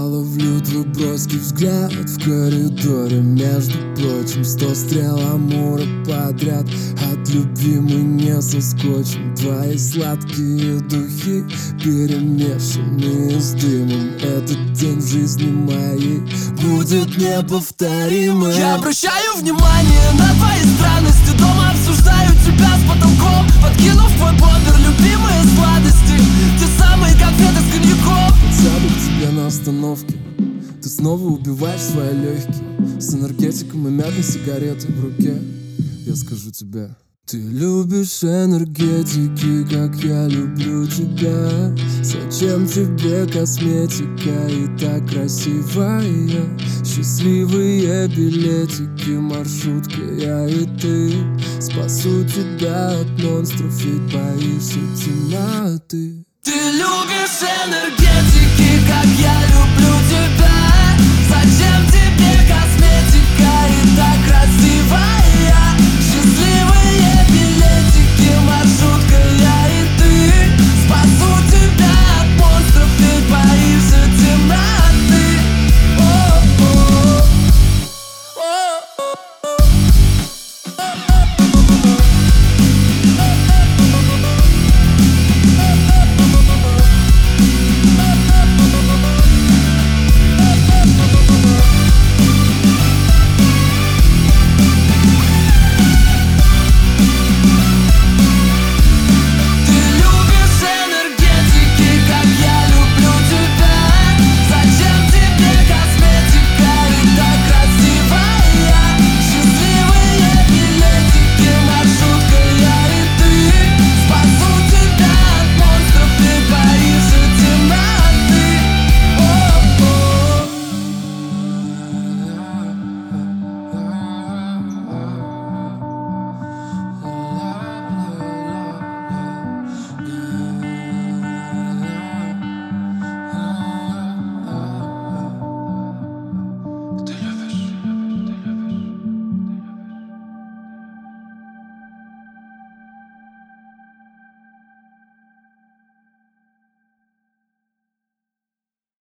ловлю твой броский взгляд в коридоре. Между прочим, 100 стрел амура подряд. От любви мы не соскочим. Твои сладкие духи, перемешанные с дымом. Этот день в жизни моей будет неповторимым. Я обращаю внимание на твои странности. Дома обсуждаю тебя с потолком, подкинув твой бомбер любимые сладости. Те самые конфеты с коньяком. Подсяду к тебе на остановке. Ты снова убиваешь свои легкие с энергетиком и мятной сигаретой в руке. Я скажу тебе: ты любишь энергетики, как я люблю тебя. Зачем тебе косметика и так красивая? Счастливые билетики, маршрутка, я и ты. Спасу тебя от монстров, ведь боишься темноты. Ты любишь энергетики, как я люблю тебя. Зачем тебе косметика и так красивая? Счастливые билетики, маршрутка, я и ты. Спасу тебя от монстров, ведь боишься темноты. Ты